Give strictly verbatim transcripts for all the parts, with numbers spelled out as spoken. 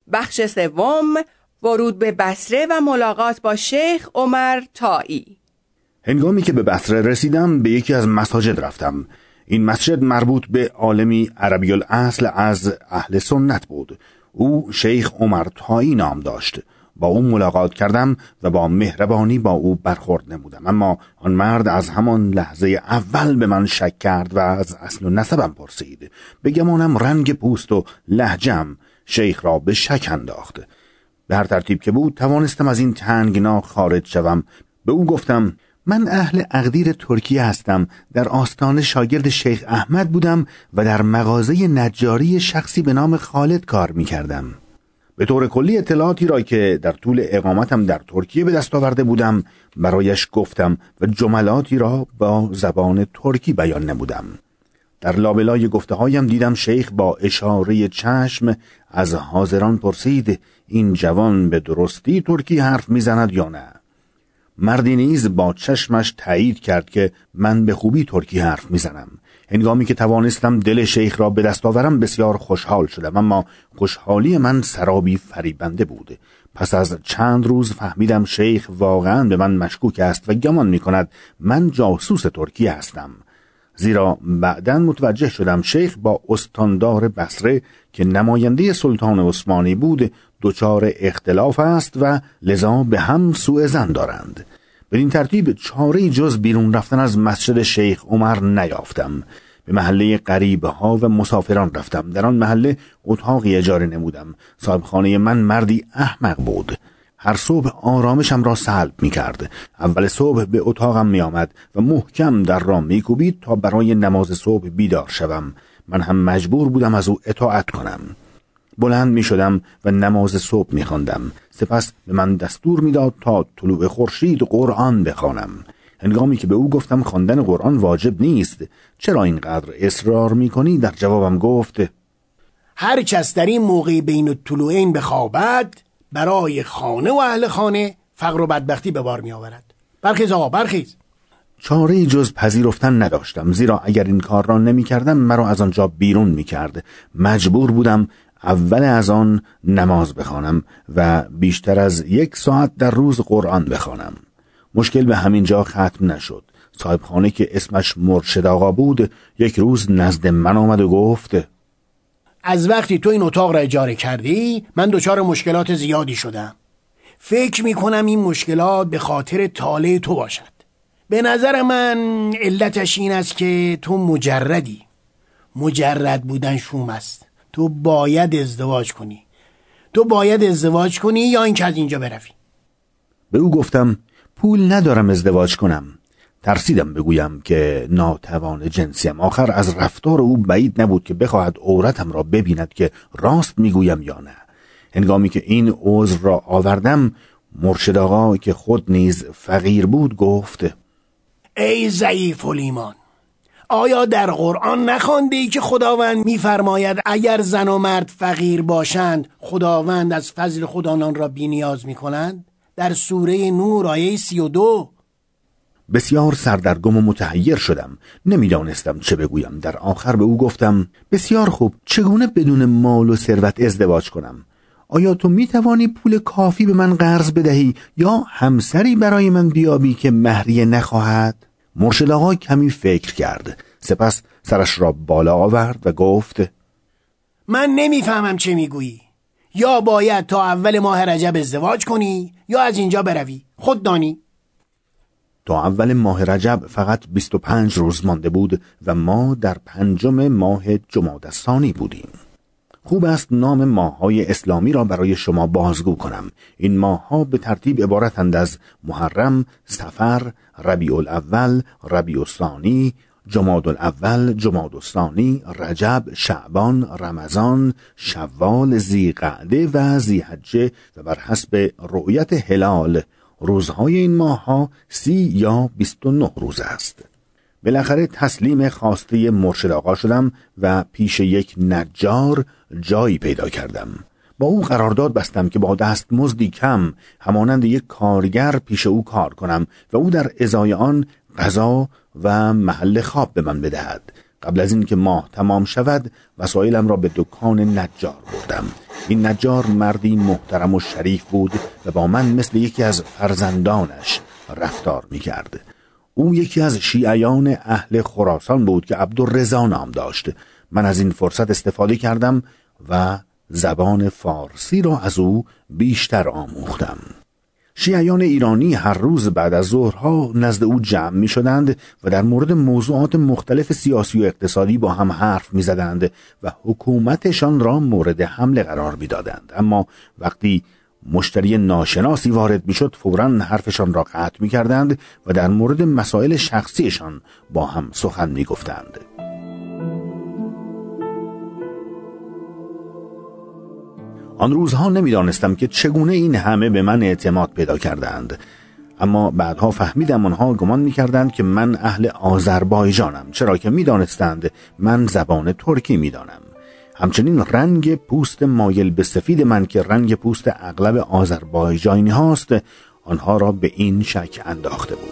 بخش سوم، ورود به بصره و ملاقات با شیخ عمر طایی. هنگامی که به بصره رسیدم به یکی از مساجد رفتم. این مسجد مربوط به عالمی عربی الاصل از اهل سنت بود. او شیخ عمر طایی نام داشت. با او ملاقات کردم و با مهربانی با او برخورد نمودم، اما آن مرد از همان لحظه اول به من شک کرد و از اصل و نسبم پرسید. به گمانم رنگ پوست و لهجم شیخ را به شک انداخت. به هر ترتیب که بود توانستم از این تنگنا خارج شوم. به او گفتم من اهل اغدیر ترکیه هستم، در آستان شاگرد شیخ احمد بودم و در مغازه نجاری شخصی به نام خالد کار می کردم. به طور کلی اطلاعاتی را که در طول اقامتم در ترکیه به دست آورده بودم برایش گفتم و جملاتی را با زبان ترکی بیان نمودم. در لابلای گفته هایم دیدم شیخ با اشاره چشم از حاضران پرسید این جوان به درستی ترکی حرف میزند یا نه؟ مردی نیز با چشمش تایید کرد که من به خوبی ترکی حرف میزنم. هنگامی که توانستم دل شیخ را به دست آورم بسیار خوشحال شدم، اما خوشحالی من سرابی فریبنده بود. پس از چند روز فهمیدم شیخ واقعا به من مشکوک است و گمان میکند من جاسوس ترکیه هستم، زیرا بعداً متوجه شدم شیخ با استاندار بصره که نماینده سلطان عثمانی بود دچار اختلاف است و لذا به هم سوء ظن دارند. بدین ترتیب چاره‌ای جز بیرون رفتن از مسجد شیخ عمر نیافتم. به محله غریبه ها و مسافران رفتم. در آن محله اتاقی اجاره نمودم. صاحب خانه من مردی احمق بود. هر صبح آرامشم را سلب می کرد. اول صبح به اتاقم می آمد و محکم در را می کوبید تا برای نماز صبح بیدار شوم. من هم مجبور بودم از او اطاعت کنم. بلند می شدم و نماز صبح می خواندم. سپس به من دستور می داد تا طلوع خورشید قرآن بخوانم. هنگامی که به او گفتم خواندن قرآن واجب نیست، چرا اینقدر اصرار می کنی؟ در جوابم گفت هر کس در این موقع بین الطلوعین بخوابد برای خانه و اهل خانه فقر و بدبختی به بار می آورد. برخیز آقا برخیز. چاره‌ای جز پذیرفتن نداشتم، زیرا اگر این کار را نمی کردم مرا از آنجا بیرون می کرد. مجبور بودم اول از آن نماز بخوانم و بیشتر از یک ساعت در روز قرآن بخوانم. مشکل به همین جا ختم نشد. صاحب خانه که اسمش مرشد آقا بود یک روز نزد من آمد و گفت از وقتی تو این اتاق را اجاره کردی من دچار مشکلات زیادی شدم. فکر می کنم این مشکلات به خاطر طالع تو باشد. به نظر من علتش این است که تو مجردی. مجرد بودن شوم است. تو باید ازدواج کنی. تو باید ازدواج کنی یا اینکه از اینجا بروی. به او گفتم پول ندارم ازدواج کنم. ترسیدم بگویم که ناتوان جنسیم. آخر از رفتار او بعید نبود که بخواهد عورتم را ببیند که راست میگویم یا نه. هنگامی که این عذر را آوردم مرشد آقا که خود نیز فقیر بود گفت ای ضعیف الایمان، آیا در قرآن نخواندی که خداوند میفرماید اگر زن و مرد فقیر باشند خداوند از فضل خود آنان را بی نیاز میکنند؟ در سوره نور آیه سی و دو. بسیار سردرگم و متحیر شدم. نمیدانستم چه بگویم. در آخر به او گفتم بسیار خوب، چگونه بدون مال و ثروت ازدواج کنم؟ آیا تو میتوانی پول کافی به من قرض بدهی یا همسری برای من بیابی که مهریه نخواهد؟ مرشد آقا کمی فکر کرد، سپس سرش را بالا آورد و گفت من نمیفهمم چه میگویی. یا باید تا اول ماه رجب ازدواج کنی یا از اینجا بروی. خود دانی. تا اول ماه رجب فقط بیست و پنج روز مانده بود و ما در پنجم ماه جمادی الثانی بودیم. خوب است نام ماه‌های اسلامی را برای شما بازگو کنم. این ماه‌ها به ترتیب عبارتند از محرم، صفر، ربیع الاول، ربیع الثانی، جمادی الاول، جمادی الثانی، رجب، شعبان، رمضان، شوال، ذی‌قعده و ذی‌حجه و بر حسب رؤیت هلال روزهای این ماه‌ها سی یا بیست و نه روز است. بالاخره تسلیم خواسته مرشد آقا شدم و پیش یک نجار جایی پیدا کردم. با او قرارداد بستم که با دستمزدی کم همانند یک کارگر پیش او کار کنم و او در ازای آن غذا و محل خواب به من بدهد. قبل از این که ماه تمام شود وسایلم را به دکان نجار بردم. این نجار مردی محترم و شریف بود و با من مثل یکی از فرزندانش رفتار می‌کرد. او یکی از شیعیان اهل خراسان بود که عبدالرضا نام داشت. من از این فرصت استفاده کردم و زبان فارسی را از او بیشتر آموختم. شیعیان ایرانی هر روز بعد از ظهرها نزد او جمع می شدند و در مورد موضوعات مختلف سیاسی و اقتصادی با هم حرف می زدند و حکومتشان را مورد حمله قرار می دادند. اما وقتی مشتری ناشناسی وارد می شد فوراً حرفشان را قطع می کردند و در مورد مسائل شخصیشان با هم سخن می گفتند. آن روزها نمیدانستم که چگونه این همه به من اعتماد پیدا کردند، اما بعدها فهمیدم آنها گمان می‌کردند که من اهل آذربایجانم، چرا که می‌دانستند من زبان ترکی می‌دانم. همچنین رنگ پوست مایل به سفید من که رنگ پوست اغلب آذربایجانی هاست آنها را به این شک انداخته بود.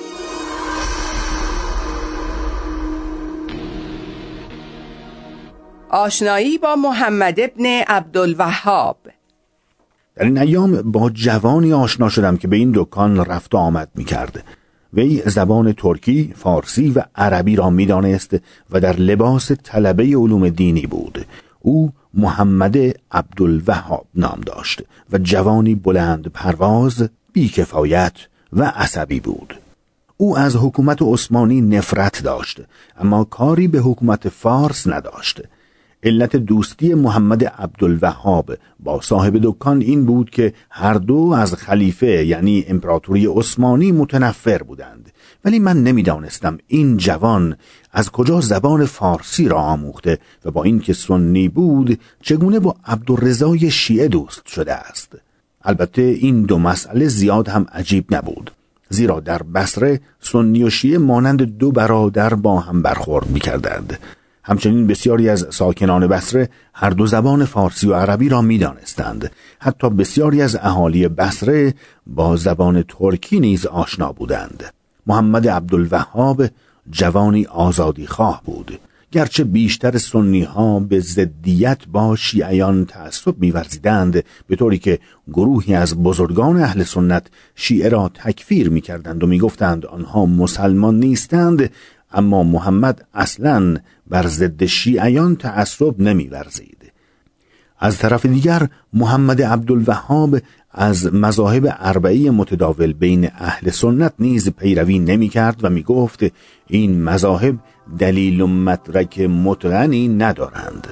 آشنایی با محمد ابن عبدالوهاب. در این ایام با جوانی آشنا شدم که به این دکان رفت و آمد می کرد. وی زبان ترکی، فارسی و عربی را می دانست و در لباس طلبه علوم دینی بود. او محمد عبدالوهاب نام داشت و جوانی بلند پرواز، بیکفایت و عصبی بود. او از حکومت عثمانی نفرت داشت اما کاری به حکومت فارس نداشت. علت دوستی محمد عبدالوهاب با صاحب دکان این بود که هر دو از خلیفه یعنی امپراتوری عثمانی متنفر بودند، ولی من نمیدانستم این جوان از کجا زبان فارسی را آموخته و با اینکه سنی بود چگونه با عبدالرضای شیعه دوست شده است. البته این دو مسئله زیاد هم عجیب نبود، زیرا در بصره سنی و شیعه مانند دو برادر با هم برخورد می‌کردند. همچنین بسیاری از ساکنان بصره هر دو زبان فارسی و عربی را می دانستند. حتی بسیاری از اهالی بصره با زبان ترکی نیز آشنا بودند. محمد عبدالوهاب جوانی آزادی خواه بود. گرچه بیشتر سنی ها به ضدیت با شیعیان تعصب می ورزیدند، به طوری که گروهی از بزرگان اهل سنت شیعه را تکفیر می کردند و می گفتند آنها مسلمان نیستند، اما محمد اصلاً بر ضد شیعیان تعصب نمی ورزید. از طرف دیگر محمد عبدالوهاب از مذاهب اربعی متداول بین اهل سنت نیز پیروی نمی کرد و می گفت این مذاهب دلیل و مدرک متقنی ندارند.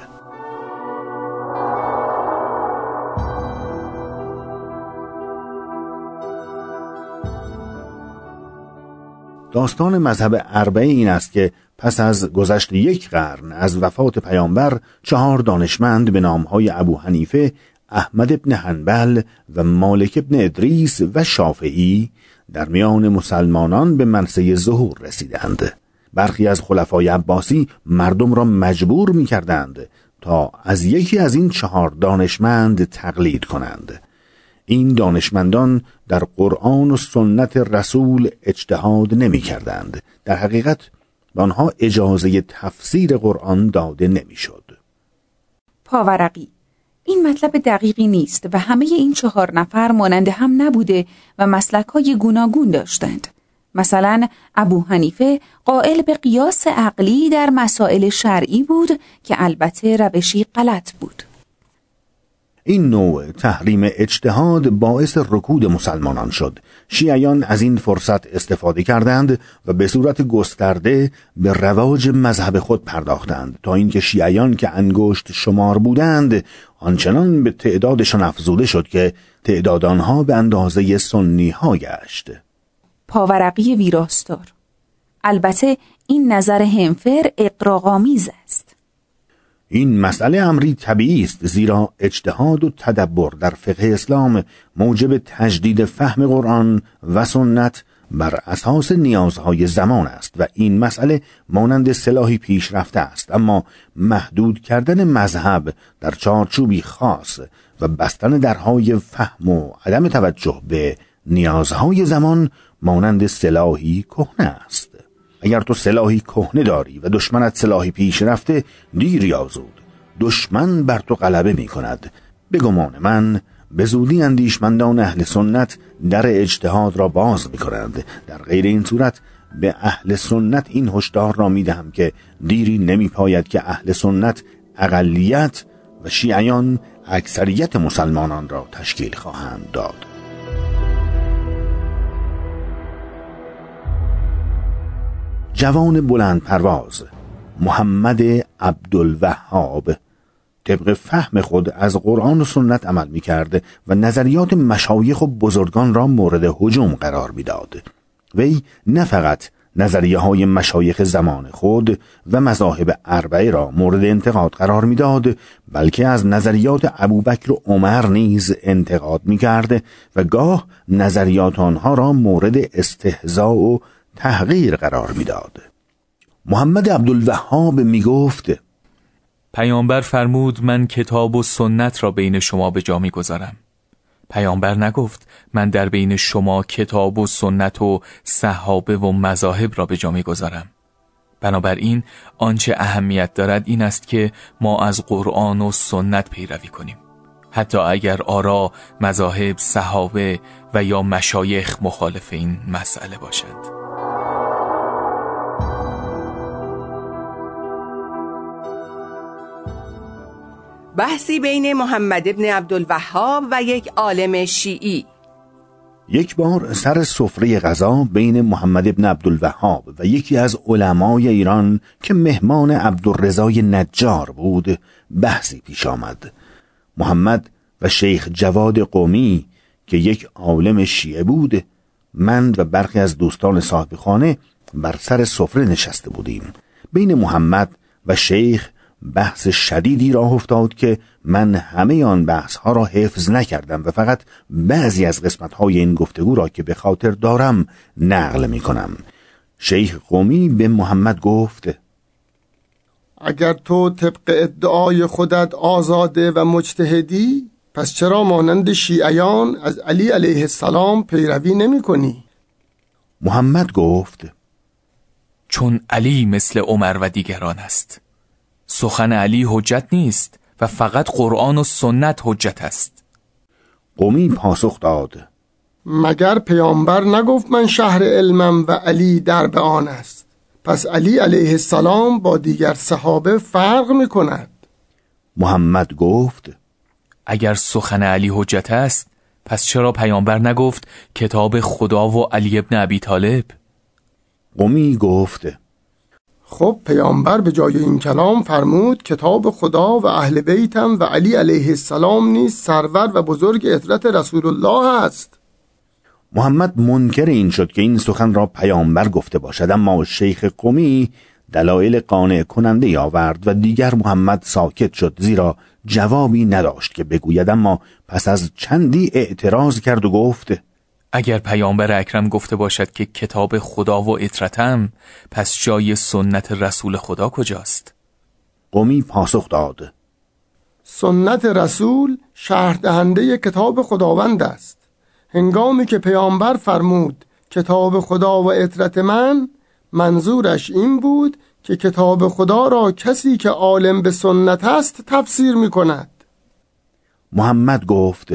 داستان مذهب اربعه این است که پس از گذشت یک قرن از وفات پیامبر چهار دانشمند به نامهای ابو حنیفه، احمد ابن حنبل و مالک ابن ادریس و شافعی در میان مسلمانان به منصه ظهور رسیدند. برخی از خلفای عباسی مردم را مجبور می کردند تا از یکی از این چهار دانشمند تقلید کنند. این دانشمندان در قرآن و سنت رسول اجتهاد نمی کردند. در حقیقت به آنها اجازه تفسیر قرآن داده نمی شد. پاورقی: این مطلب دقیقی نیست و همه این چهار نفر مانند هم نبوده و مسلک‌های گوناگون داشتند. مثلا ابو حنیفه قائل به قیاس عقلی در مسائل شرعی بود که البته روشی غلط بود. این نوع تحریم اجتهاد باعث رکود مسلمانان شد. شیعیان از این فرصت استفاده کردند و به صورت گسترده به رواج مذهب خود پرداختند تا اینکه شیعیان که انگشت شمار بودند آنچنان به تعدادشان افزوده شد که تعداد آنها به اندازه سنی ها گشت. پاورقی ویراستار: البته این نظر همفر اغراق‌آمیز است. این مسئله امری طبیعی است، زیرا اجتهاد و تدبر در فقه اسلام موجب تجدید فهم قرآن و سنت بر اساس نیازهای زمان است و این مسئله مانند سلاحی پیشرفته است، اما محدود کردن مذهب در چارچوبی خاص و بستن درهای فهم و عدم توجه به نیازهای زمان مانند سلاحی کهنه است. اگر تو سلاحی کهنه داری و دشمنت سلاحی پیش رفته، دیر یا زود دشمن بر تو غلبه می کند. به گمان من به زودی اندیشمندان اهل سنت در اجتهاد را باز می کنند. در غیر این صورت به اهل سنت این هشدار را می دهم که دیری نمی پاید که اهل سنت اقلیت و شیعیان اکثریت مسلمانان را تشکیل خواهند داد. جوان بلند پرواز محمد عبدالوهاب طبق فهم خود از قرآن و سنت عمل می کرد و نظریات مشایخ و بزرگان را مورد هجوم قرار می داد. وی نه فقط نظریه های مشایخ زمان خود و مذاهب اربعه را مورد انتقاد قرار می داد، بلکه از نظریات ابوبکر و عمر نیز انتقاد می کرد و گاه نظریات آنها را مورد استهزاء و تحقیر قرار می داد. محمد عبدالوهاب می گفت: پیامبر فرمود من کتاب و سنت را بین شما به جا می گذارم. پیامبر نگفت من در بین شما کتاب و سنت و صحابه و مذاهب را به جا می گذارم. بنابراین آنچه اهمیت دارد این است که ما از قرآن و سنت پیروی کنیم، حتی اگر آرا، مذاهب، صحابه و یا مشایخ مخالف این مسئله باشند. بحثی بین محمد ابن عبدالوهاب و یک عالم شیعی. یک بار سر سفره غذا بین محمد ابن عبدالوهاب و یکی از علمای ایران که مهمان عبدالرضای نجار بود بحثی پیش آمد. محمد و شیخ جواد قمی که یک عالم شیعه بود، من و برخی از دوستان صاحب خانه بر سر سفره نشسته بودیم. بین محمد و شیخ بحث شدیدی راه افتاد که من همه آن بحث ها را حفظ نکردم و فقط بعضی از قسمت های این گفتگو را که به خاطر دارم نقل می کنم. شیخ قمی به محمد گفت: اگر تو طبق ادعای خودت آزاده و مجتهدی، پس چرا مانند شیعیان از علی علیه السلام پیروی نمی کنی؟ محمد گفت: چون علی مثل عمر و دیگران است. سخن علی حجت نیست و فقط قرآن و سنت حجت است. قمی پاسخ داد: مگر پیامبر نگفت من شهر علمم و علی درب آن است؟ پس علی علیه السلام با دیگر صحابه فرق می کند. محمد گفت: اگر سخن علی حجت است، پس چرا پیامبر نگفت کتاب خدا و علی ابن ابی طالب؟ قمی گفت: خب پیامبر به جای این کلام فرمود کتاب خدا و اهل بیتم و علی علیه السلام نیز سرور و بزرگ عترت رسول الله است. محمد منکر این شد که این سخن را پیامبر گفته باشد، اما شیخ قمی دلایل قانع کننده آورد و دیگر محمد ساکت شد، زیرا جوابی نداشت که بگوید. اما پس از چندی اعتراض کرد و گفت: اگر پیامبر اکرم گفته باشد که کتاب خدا و عترتم، پس جای سنت رسول خدا کجاست؟ قمی پاسخ داد: سنت رسول شرح دهنده کتاب خداوند است. هنگامی که پیامبر فرمود کتاب خدا و عترت من، منظورش این بود که کتاب خدا را کسی که عالم به سنت است تفسیر می کند. محمد گفت: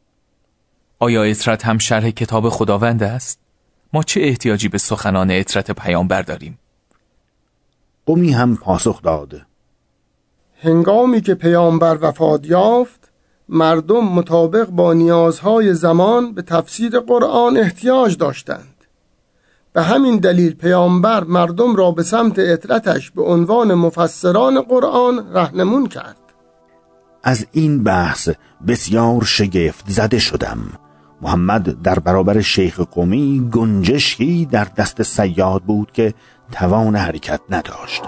آیا عترت هم شرح کتاب خداوند است؟ ما چه احتیاجی به سخنان عترت پیامبر داریم؟ قمی هم پاسخ داد: هنگامی که پیامبر وفات یافت، مردم مطابق با نیازهای زمان به تفسیر قرآن احتیاج داشتند. به همین دلیل پیامبر مردم را به سمت عترتش به عنوان مفسران قرآن راهنمون کرد. از این بحث بسیار شگفت زده شدم. محمد در برابر شیخ قمی گنجشکی در دست صیاد بود که توان حرکت نداشت.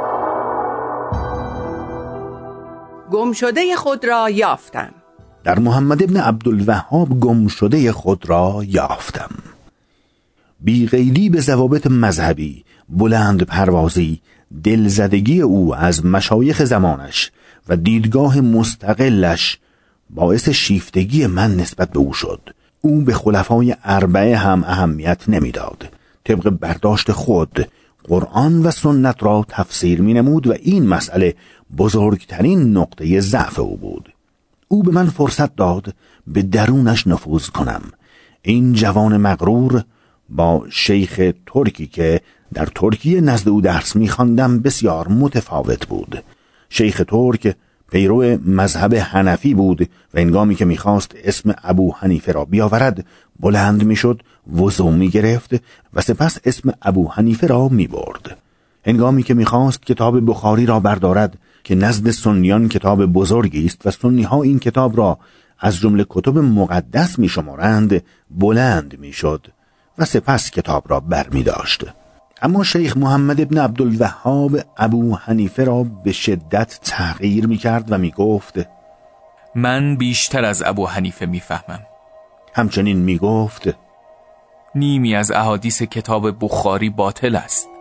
گمشده خود را یافتم. در محمد ابن عبدالوهاب گمشده خود را یافتم. بی‌قیدی به ضوابط مذهبی، بلند پروازی، دلزدگی او از مشایخ زمانش و دیدگاه مستقلش باعث شیفتگی من نسبت به او شد. او به خلفای اربعه هم اهمیت نمیداد. طبق برداشت خود قرآن و سنت را تفسیر می نمود و این مسئله بزرگترین نقطه ضعف او بود. او به من فرصت داد به درونش نفوذ کنم. این جوان مغرور با شیخ ترکی که در ترکیه نزد او درس می خواندم بسیار متفاوت بود. شیخ ترک پیرو مذهب حنفی بود و هنگامی که می‌خواست اسم ابو حنیفه را بیاورد بلند می‌شد، وضو می‌گرفت و سپس اسم ابو حنیفه را می‌برد. هنگامی که می‌خواست کتاب بخاری را بردارد که نزد سنیان کتاب بزرگی است و سنی‌ها این کتاب را از جمله کتب مقدس می‌شمارند، بلند می‌شد و سپس کتاب را برمی‌داشت. اما شیخ محمد ابن عبدالوهاب ابو حنیفه را به شدت تحقیر می‌کرد و می‌گفت من بیشتر از ابو حنیفه می‌فهمم. همچنین می‌گفت نیمی از احادیث کتاب بخاری باطل است.